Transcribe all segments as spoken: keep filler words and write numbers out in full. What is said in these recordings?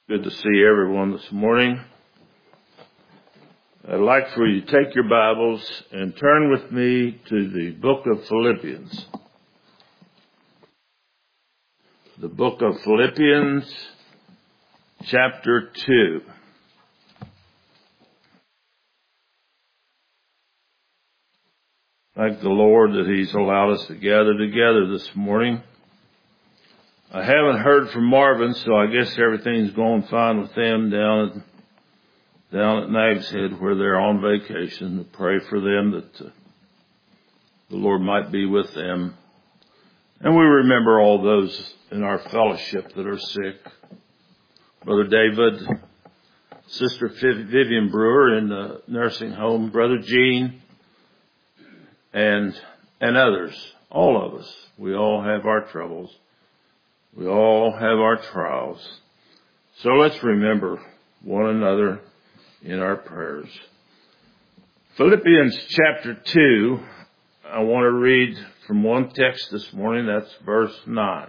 Good to see everyone this morning. I'd like for you to take your Bibles and turn with me to the book of Philippians. The book of Philippians, chapter two. Thank the Lord that He's allowed us to gather together this morning. I haven't heard from Marvin, so I guess everything's going fine with them down at, down at Nags Head where they're on vacation. To pray for them that uh, the Lord might be with them. And we remember all those in our fellowship that are sick. Brother David, Sister Vivian Brewer in the nursing home, Brother Gene, and, and others. All of us. We all have our troubles. We all have our trials. So let's remember one another in our prayers. Philippians chapter two, I want to read from one text this morning. That's verse nine.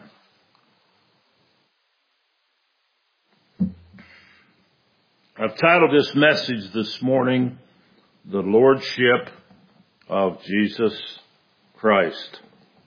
I've titled this message this morning, The Lordship of Jesus Christ.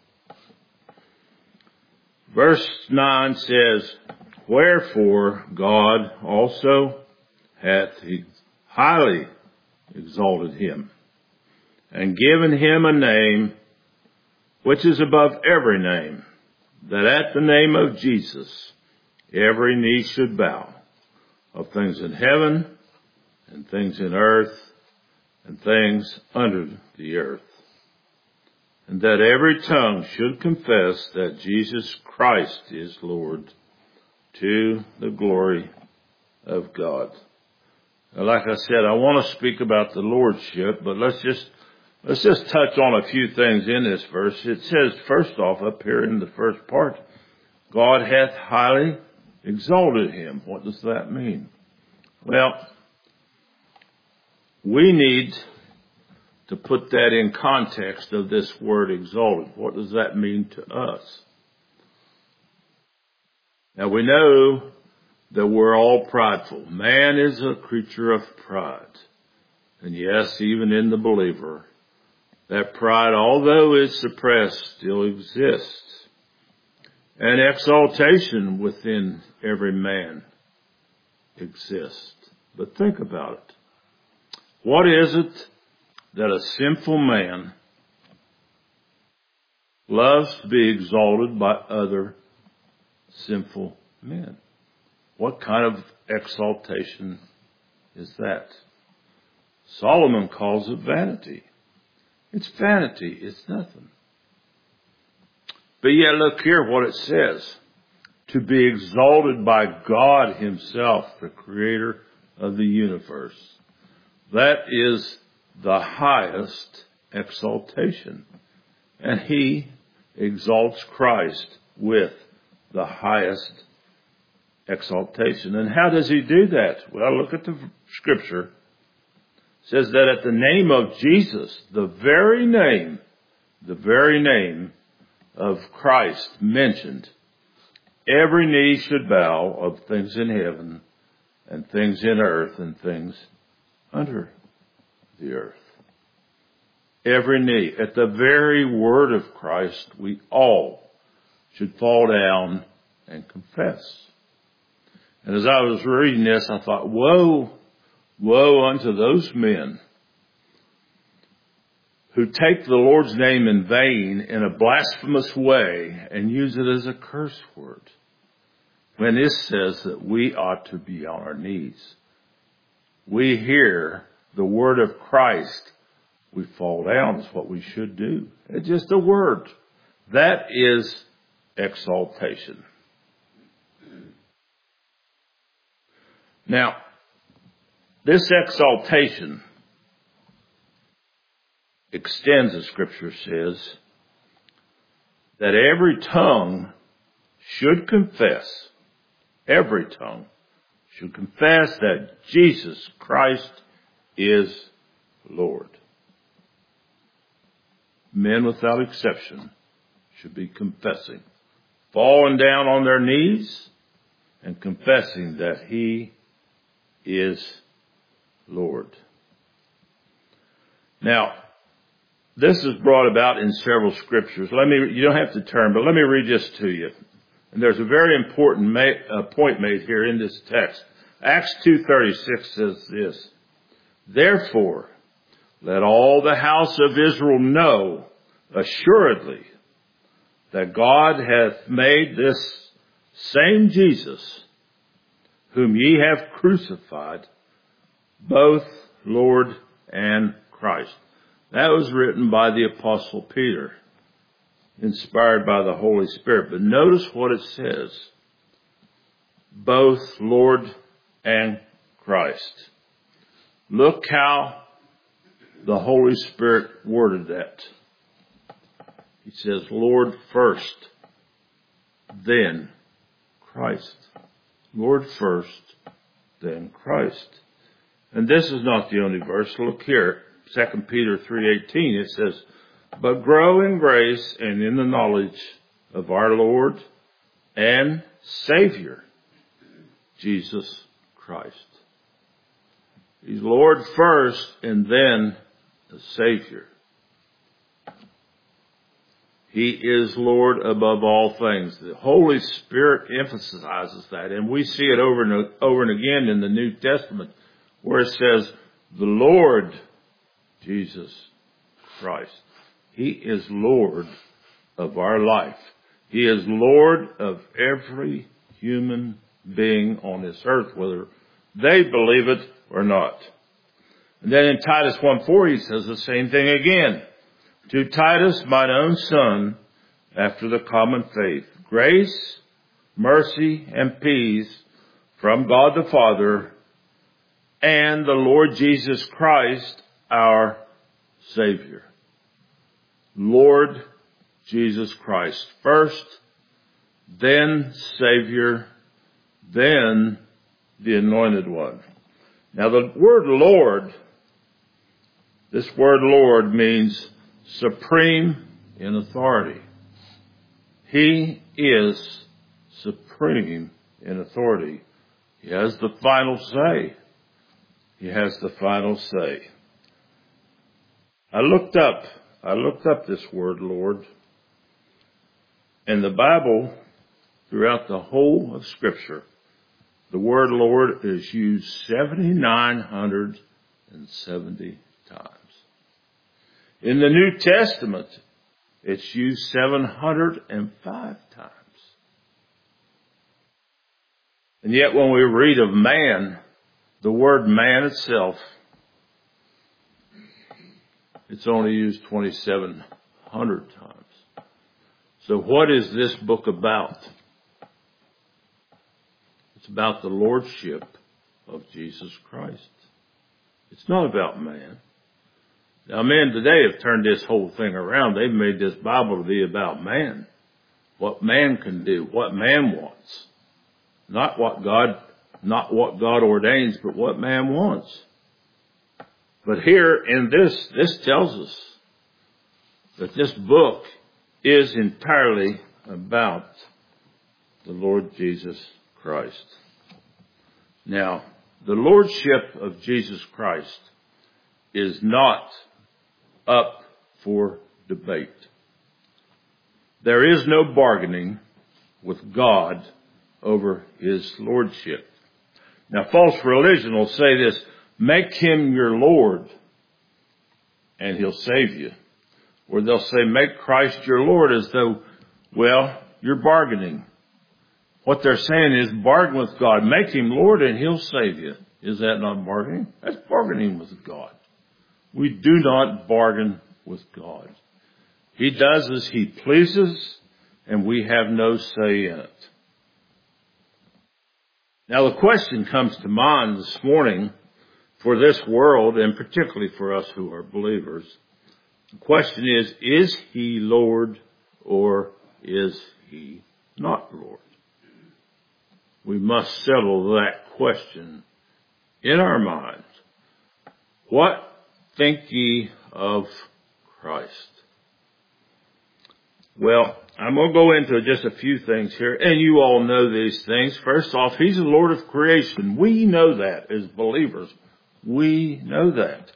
Verse nine says, Wherefore God also hath highly exalted him, and given him a name which is above every name, that at the name of Jesus every knee should bow, of things in heaven, and things in earth, and things under the earth. And that every tongue should confess that Jesus Christ is Lord, to the glory of God. Now, like I said, I want to speak about the Lordship, but let's just let's just touch on a few things in this verse. It says, first off, up here in the first part, God hath highly exalted him. What does that mean? Well, we need to put that in context of this word exalted. What does that mean to us? Now we know that we're all prideful. Man is a creature of pride. And yes, even in the believer, that pride, although it's suppressed, still exists. And exaltation within every man exists. But think about it. What is it that a sinful man loves to be exalted by other sinful men? What kind of exaltation is that? Solomon calls it vanity. It's vanity. It's nothing. But yet look here what it says. To be exalted by God himself, the creator of the universe. That is the highest exaltation. And he exalts Christ with the highest exaltation. And how does he do that? Well, look at the scripture. It says that at the name of Jesus, the very name, the very name of Christ mentioned, every knee should bow of things in heaven and things in earth and things under the earth. Every knee. At the very word of Christ, we all should fall down and confess. And as I was reading this, I thought, woe, woe unto those men who take the Lord's name in vain in a blasphemous way and use it as a curse word. When this says that we ought to be on our knees. We hear the word of Christ, we fall down. Is what we should do. It's just a word. That is exaltation. Now, this exaltation extends, as Scripture says, that every tongue should confess, every tongue should confess that Jesus Christ is Lord. Men without exception should be confessing, falling down on their knees and confessing that He is Lord. Now, this is brought about in several scriptures. Let me, you don't have to turn, but let me read this to you. And there's a very important ma- uh, point made here in this text. Acts two thirty-six says this, "Therefore, let all the house of Israel know assuredly that God hath made this same Jesus, whom ye have crucified, both Lord and Christ." That was written by the Apostle Peter, inspired by the Holy Spirit. But notice what it says. Both Lord and Christ. Look how the Holy Spirit worded that. He says, Lord first, then Christ. Lord first, then Christ. And this is not the only verse. Look here. Second Peter three eighteen, it says, "But grow in grace and in the knowledge of our Lord and Savior, Jesus Christ." He's Lord first and then the Savior. He is Lord above all things. The Holy Spirit emphasizes that, and we see it over and over and again in the New Testament, where it says, "The Lord Jesus Christ." He is Lord of our life. He is Lord of every human being on this earth, whether they believe it or not. And then in Titus one four, he says the same thing again. "To Titus, mine own son, after the common faith, grace, mercy, and peace from God the Father and the Lord Jesus Christ, our Savior." Lord Jesus Christ first, then Savior, then the Anointed One. Now the word Lord, this word Lord means supreme in authority. He is supreme in authority. He has the final say. He has the final say. I looked up, I looked up this word Lord. In the Bible, throughout the whole of Scripture, the word Lord is used seven thousand nine hundred seventy times. In the New Testament, it's used seven hundred five times. And yet when we read of man, the word man itself, it's only used twenty-seven hundred times. So what is this book about? It's about the Lordship of Jesus Christ. It's not about man. Now men today have turned this whole thing around. They've made this Bible to be about man. What man can do, what man wants. Not what God, not what God ordains, but what man wants. But here in this, this tells us that this book is entirely about the Lord Jesus Christ. Now, the Lordship of Jesus Christ is not up for debate. There is no bargaining with God over His Lordship. Now, false religion will say this, make Him your Lord and He'll save you. Or they'll say, make Christ your Lord, as though, well, you're bargaining. What they're saying is bargain with God. Make Him Lord and He'll save you. Is that not bargaining? That's bargaining with God. We do not bargain with God. He does as He pleases, and we have no say in it. Now the question comes to mind this morning for this world, and particularly for us who are believers. The question is, is He Lord or is He not Lord? We must settle that question in our minds. What think ye of Christ? Well, I'm going to go into just a few things here, and you all know these things. First off, He's the Lord of creation. We know that as believers. We know that.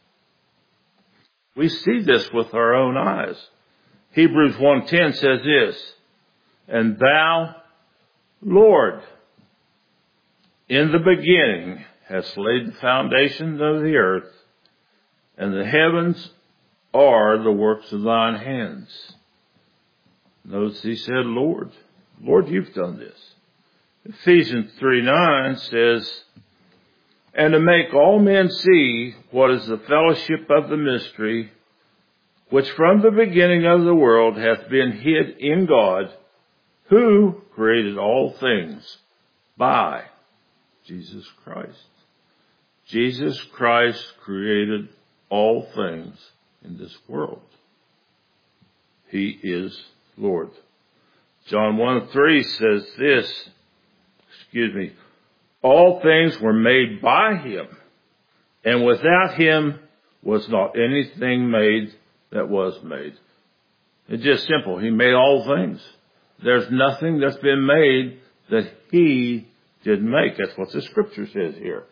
We see this with our own eyes. Hebrews one ten says this, and thou, Lord, in the beginning hast laid the foundations of the earth, and the heavens are the works of thine hands. Notice he said, Lord. Lord, you've done this. Ephesians three nine says, and to make all men see what is the fellowship of the mystery, which from the beginning of the world hath been hid in God, who created all things by Jesus Christ. Jesus Christ created all things in this world. He is Lord. John one three says this, excuse me, all things were made by Him, and without Him was not anything made that was made. It's just simple. He made all things. There's nothing that's been made that He didn't make. That's what the scripture says here.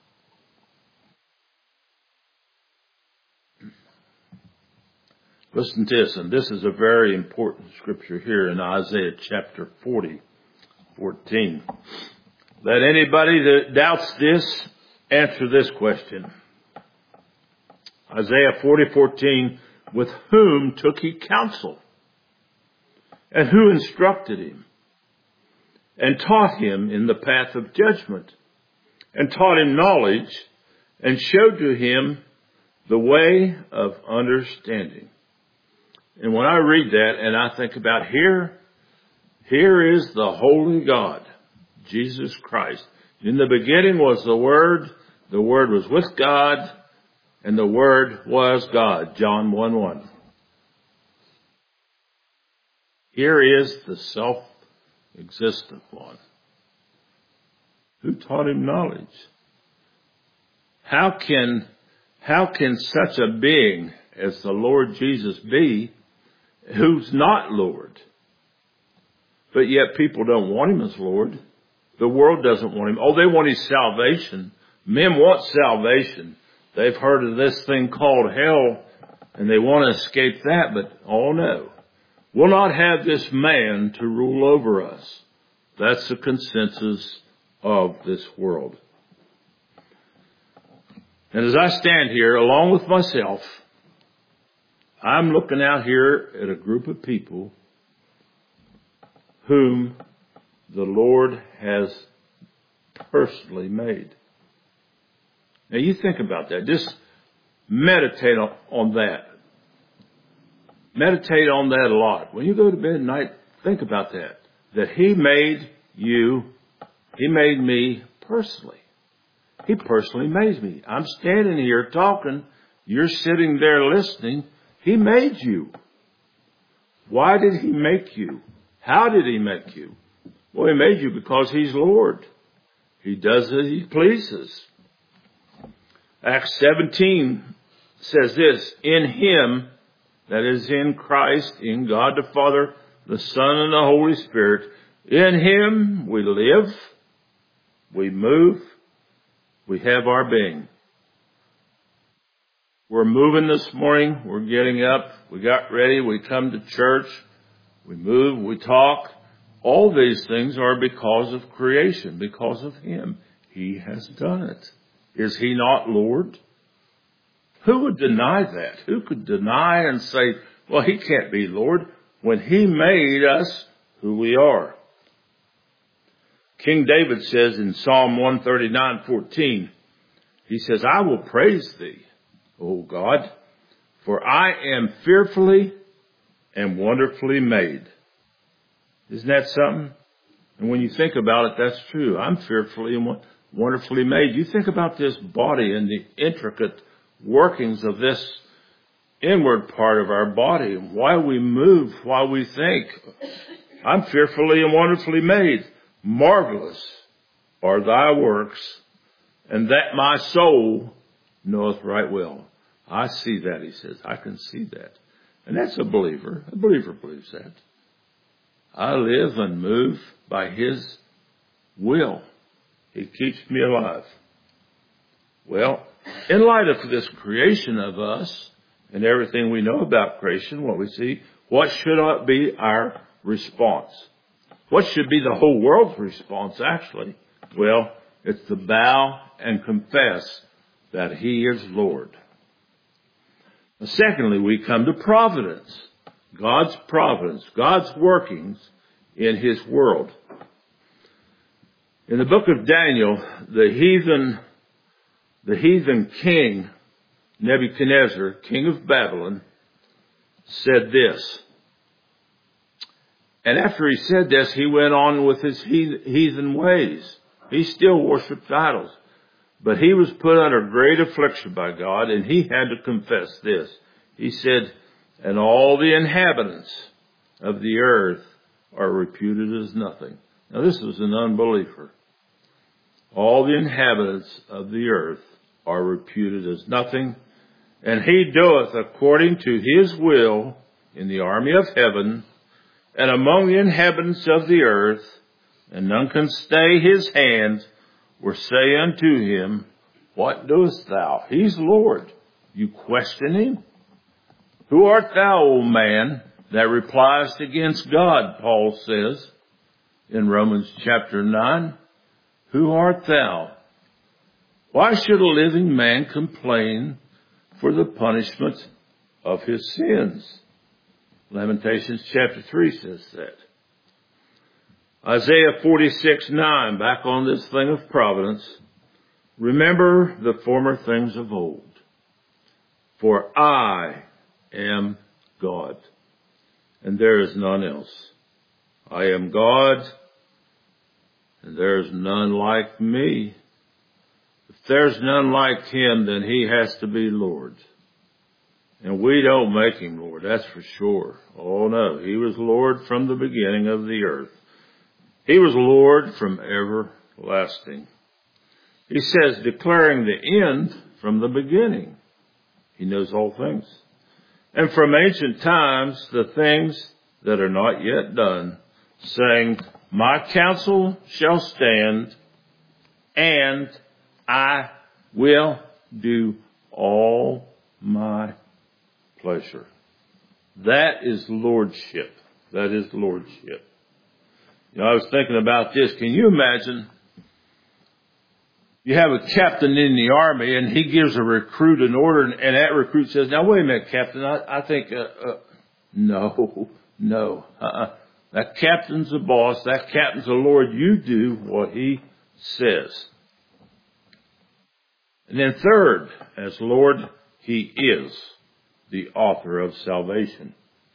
Listen to this, and this is a very important scripture here in Isaiah chapter forty, fourteen. Let anybody that doubts this answer this question. Isaiah forty, fourteen, with whom took He counsel? And who instructed Him? And taught Him in the path of judgment? And taught Him knowledge? And showed to Him the way of understanding? And when I read that and I think about here, here is the Holy God, Jesus Christ. In the beginning was the Word, the Word was with God, and the Word was God, John one one. Here is the self-existent one. Who taught Him knowledge? How can, how can such a being as the Lord Jesus be who's not Lord? But yet people don't want Him as Lord. The world doesn't want Him. Oh, they want His salvation. Men want salvation. They've heard of this thing called hell, and they want to escape that, but oh no. We'll not have this man to rule over us. That's the consensus of this world. And as I stand here, along with myself, I'm looking out here at a group of people whom the Lord has personally made. Now you think about that. Just meditate on, on that. Meditate on that a lot. When you go to bed at night, think about that. That He made you, He made me personally. He personally made me. I'm standing here talking. You're sitting there listening. He made you. Why did He make you? How did He make you? Well, He made you because He's Lord. He does as He pleases. Acts seventeen says this, in Him, that is in Christ, in God the Father, the Son, and the Holy Spirit, in Him we live, we move, we have our being. We're moving this morning. We're getting up. We got ready. We come to church. We move. We talk. All these things are because of creation, because of Him. He has done it. Is He not Lord? Who would deny that? Who could deny and say, well, He can't be Lord when He made us who we are? King David says in Psalm one thirty-nine, fourteen, he says, I will praise Thee, O God, for I am fearfully and wonderfully made. Isn't that something? And when you think about it, that's true. I'm fearfully and wonderfully made. You think about this body and the intricate workings of this inward part of our body, why we move, why we think. I'm fearfully and wonderfully made. Marvelous are Thy works, and that my soul knoweth right well. I see that, he says. I can see that. And that's a believer. A believer believes that. I live and move by His will. He keeps me alive. Well, in light of this creation of us and everything we know about creation, what we see, what should be our response? What should be the whole world's response, actually? Well, it's to bow and confess that He is Lord. Now, secondly, we come to providence. God's providence, God's workings in His world. In the book of Daniel, the heathen, the heathen king, Nebuchadnezzar, king of Babylon, said this. And after he said this, he went on with his heathen ways. He still worshiped idols. But he was put under great affliction by God, and he had to confess this. He said, and all the inhabitants of the earth are reputed as nothing. Now this was an unbeliever. All the inhabitants of the earth are reputed as nothing, and he doeth according to his will in the army of heaven, and among the inhabitants of the earth, and none can stay his hand, or say unto him, what doest thou? He's Lord. You question him? Who art thou, O man, that repliest against God, Paul says in Romans chapter nine. Who art thou? Why should a living man complain for the punishment of his sins? Lamentations chapter three says that. Isaiah forty-six nine, back on this thing of providence. Remember the former things of old, for I am God, and there is none else. I am God, and there is none like me. If there's none like Him, then He has to be Lord. And we don't make Him Lord, that's for sure. Oh no, He was Lord from the beginning of the earth. He was Lord from everlasting. He says, declaring the end from the beginning. He knows all things. And from ancient times, the things that are not yet done, saying, my counsel shall stand, and I will do all my pleasure. That is lordship. That is lordship. You know, I was thinking about this. Can you imagine? You have a captain in the army, and he gives a recruit an order, and that recruit says, now, wait a minute, Captain, I, I think, uh, uh, no, no, uh-uh. That captain's the boss. That captain's the Lord. You do what he says. And then third, as Lord, He is the author of salvation.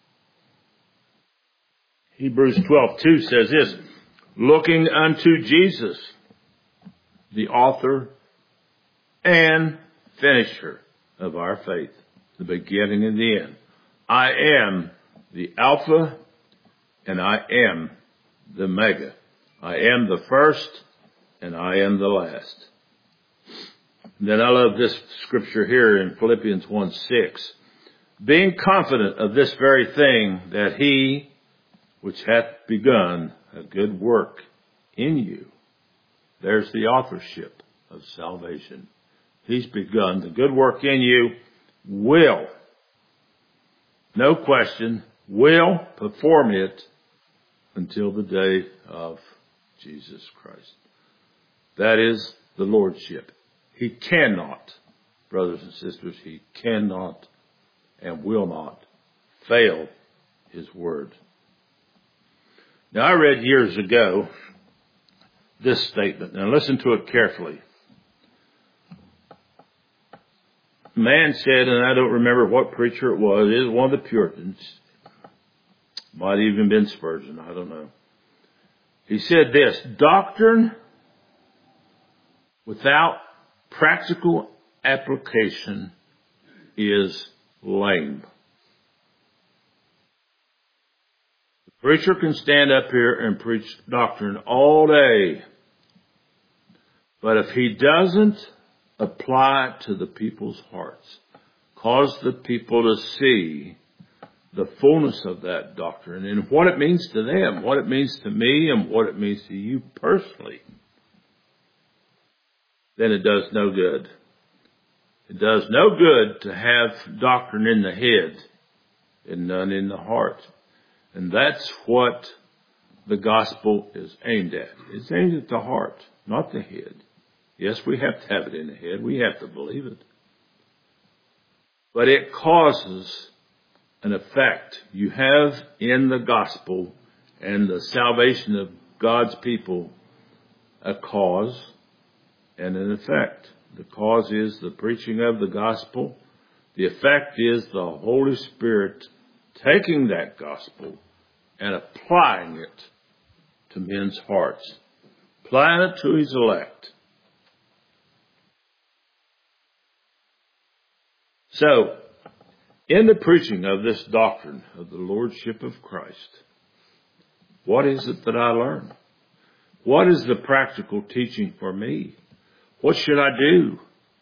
Hebrews twelve two says this, looking unto Jesus, the author and finisher of our faith, the beginning and the end. I am the Alpha and I am the Omega. I am the first and I am the last. And then I love this scripture here in Philippians one six. Being confident of this very thing, that He which hath begun a good work in you. There's the authorship of salvation. He's begun the good work in you, will, no question, will perform it until the day of Jesus Christ. That is the Lordship. He cannot, brothers and sisters, He cannot and will not fail His word. Now, I read years ago this statement. Now, listen to it carefully. A man said, and I don't remember what preacher it was, it was one of the Puritans. Might have even been Spurgeon, I don't know. He said this, doctrine without practical application is lame. The preacher can stand up here and preach doctrine all day, but if he doesn't apply it to the people's hearts, cause the people to see the fullness of that doctrine and what it means to them, what it means to me, and what it means to you personally, then it does no good. It does no good to have doctrine in the head and none in the heart. And that's what the gospel is aimed at. It's aimed at the heart, not the head. Yes, we have to have it in the head. We have to believe it. But it causes an effect. You have in the gospel and the salvation of God's people a cause and an effect. The cause is the preaching of the gospel. The effect is the Holy Spirit taking that gospel and applying it to men's hearts, applying it to his elect. So, in the preaching of this doctrine of the Lordship of Christ, what is it that I learn? What is the practical teaching for me? What should I do?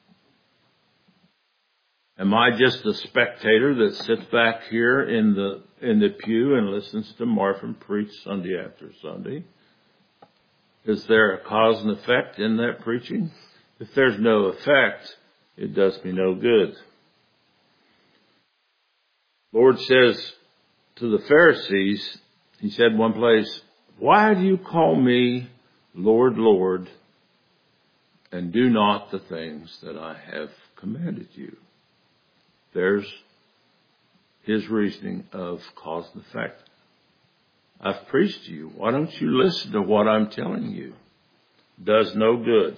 Am I just a spectator that sits back here in the in the pew and listens to Marvin preach Sunday after Sunday? Is there a cause and effect in that preaching? If there's no effect, it does me no good. Lord says to the Pharisees, he said one place, "Why do you call me Lord, Lord, and do not the things that I have commanded you?" There's his reasoning of cause and effect. I've preached to you. Why don't you listen to what I'm telling you? Does no good.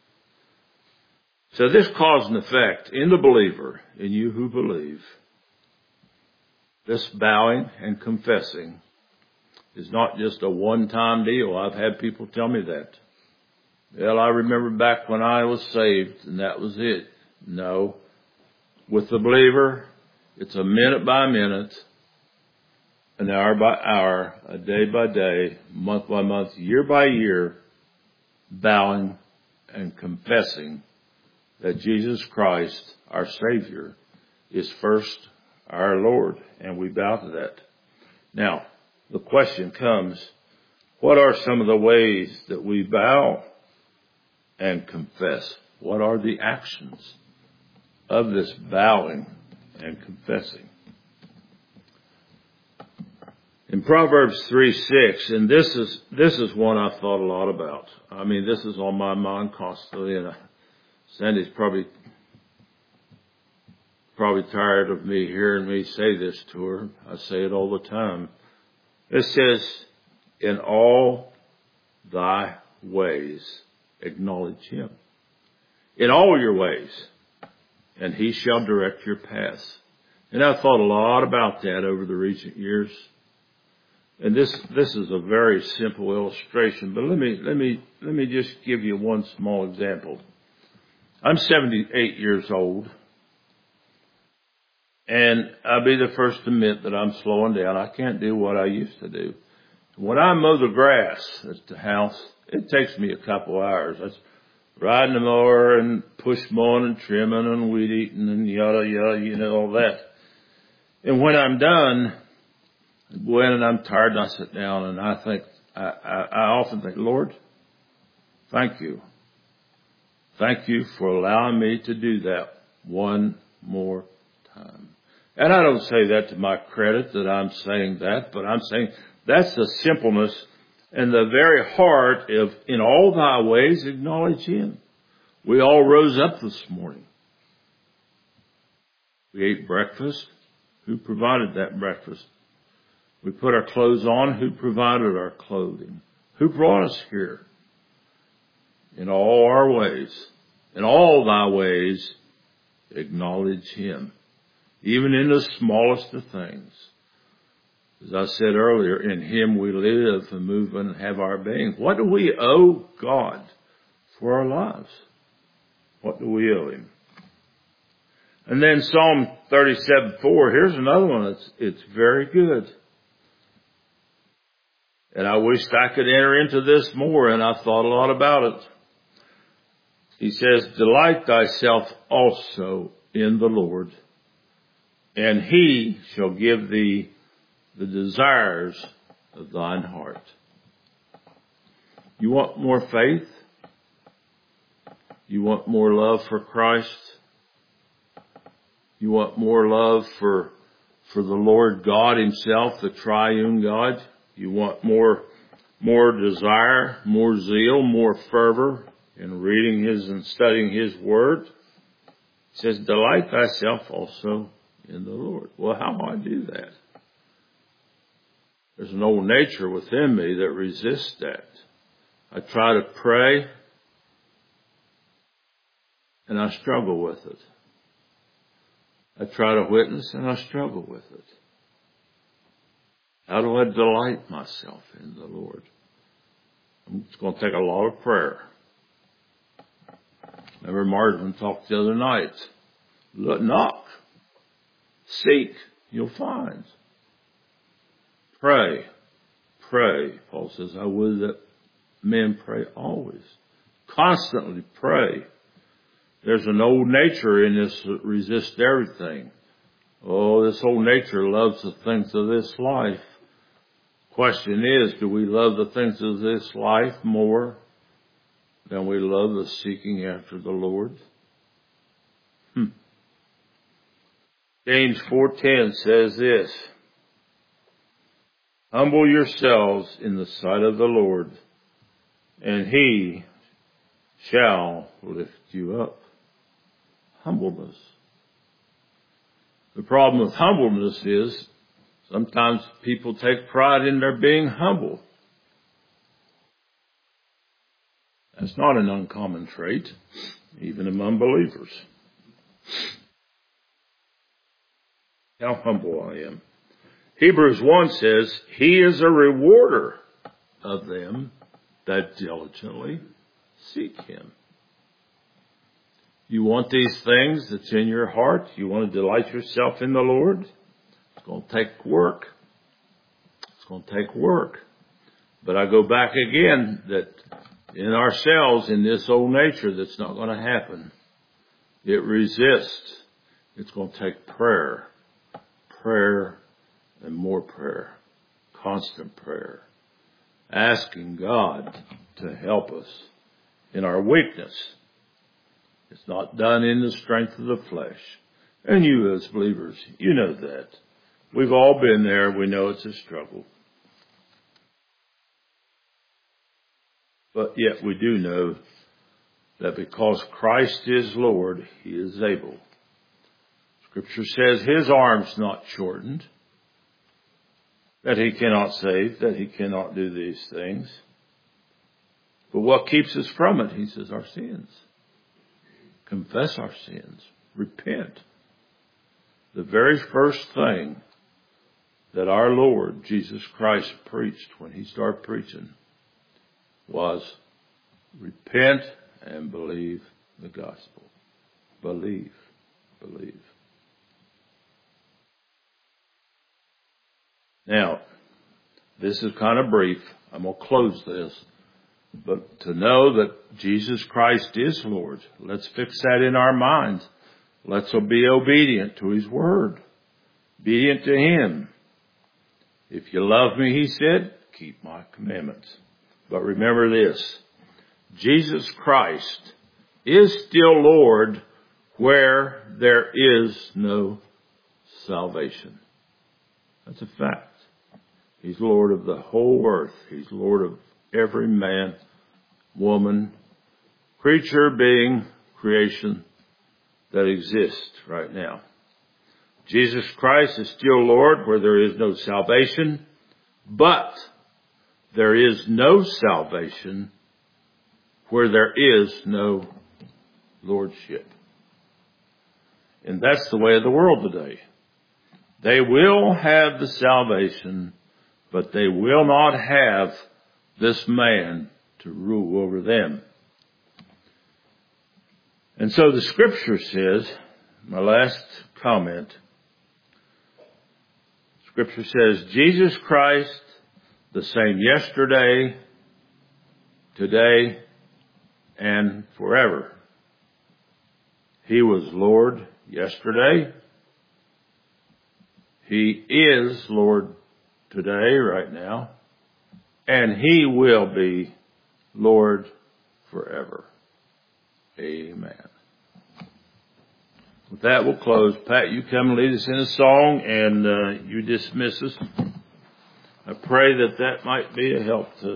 So this cause and effect in the believer, in you who believe, this bowing and confessing is not just a one-time deal. I've had people tell me that. Well, I remember back when I was saved and that was it. No. With the believer, it's a minute by minute, an hour by hour, a day by day, month by month, year by year, bowing and confessing that Jesus Christ, our Savior, is first our Lord, and we bow to that. Now, the question comes, what are some of the ways that we bow and confess? What are the actions of this bowing and confessing? In Proverbs three six, and this is this is one I've thought a lot about. I mean, this is on my mind constantly, and Sandy's probably probably tired of me hearing me say this to her. I say it all the time. It says, "In all thy ways acknowledge him. In all your ways, and he shall direct your paths." And I've thought a lot about that over the recent years. And this this is a very simple illustration, but let me let me let me just give you one small example. I'm seventy-eight years old. And I'll be the first to admit that I'm slowing down. I can't do what I used to do. When I mow the grass at the house, it takes me a couple hours. That's riding the mower and push mowing and trimming and weed eating and yada yada, you know, all that. And when I'm done, when I'm tired, I sit down and I think, I, I, I often think, Lord, thank you. Thank you for allowing me to do that one more time. And I don't say that to my credit that I'm saying that, but I'm saying that's the simpleness and the very heart of, in all thy ways, acknowledge him. We all rose up this morning. We ate breakfast. Who provided that breakfast? We put our clothes on. Who provided our clothing? Who brought us here? In all our ways, in all thy ways, acknowledge him. Even in the smallest of things. As I said earlier, in him we live and move and have our being. What do we owe God for our lives? What do we owe him? And then Psalm thirty-seven four, here's another one that's it's very good. And I wished I could enter into this more, and I've thought a lot about it. He says, "Delight thyself also in the Lord, and he shall give thee the desires of thine heart. You want more faith? You want more love for Christ? You want more love for, for the Lord God himself, the triune God? You want more, more desire, more zeal, more fervor in reading his and studying his word? He says, delight thyself also in the Lord. Well, how do I do that? There's an old nature within me that resists that. I try to pray, and I struggle with it. I try to witness, and I struggle with it. How do I delight myself in the Lord? It's going to take a lot of prayer. Remember Martin talked the other night. Look, knock. Seek. You'll find. Pray. Pray. Paul says, I would that men pray always. Constantly pray. There's an old nature in this that resists everything. Oh, this old nature loves the things of this life. Question is, do we love the things of this life more than we love the seeking after the Lord? Hmm. James four ten says this, humble yourselves in the sight of the Lord, and he shall lift you up. Humbleness. The problem with humbleness is sometimes people take pride in their being humble. That's not an uncommon trait, even among believers. How humble I am. Hebrews one says, he is a rewarder of them that diligently seek him. You want these things that's in your heart? You want to delight yourself in the Lord? It's going to take work. It's going to take work. But I go back again that in ourselves, in this old nature, that's not going to happen. It resists. It's going to take prayer. Prayer and more prayer. Constant prayer. Asking God to help us in our weakness. It's not done in the strength of the flesh. And you as believers, you know that. We've all been there. We know it's a struggle. But yet we do know that because Christ is Lord, he is able. Scripture says his arm's not shortened, that he cannot save, that he cannot do these things. But what keeps us from it? He says our sins. Confess our sins. Repent. The very first thing that our Lord Jesus Christ preached when he started preaching was repent and believe the gospel. Believe. Believe. Now, this is kind of brief. I'm going to close this. But to know that Jesus Christ is Lord, let's fix that in our minds. Let's be obedient to his word. Obedient to him. If you love me, he said, keep my commandments. But remember this. Jesus Christ is still Lord where there is no salvation. That's a fact. He's Lord of the whole earth. He's Lord of every man, woman, creature, being, creation that exists right now. Jesus Christ is still Lord where there is no salvation, but there is no salvation where there is no lordship. And that's the way of the world today. They will have the salvation, but they will not have this man to rule over them. And so the scripture says, my last comment, scripture says, Jesus Christ, the same yesterday, today, and forever. He was Lord yesterday. He is Lord today, right now, and He will be Lord forever. Amen. With that, we'll close. Pat, you come and lead us in a song, and uh, you dismiss us. I pray that that might be a help to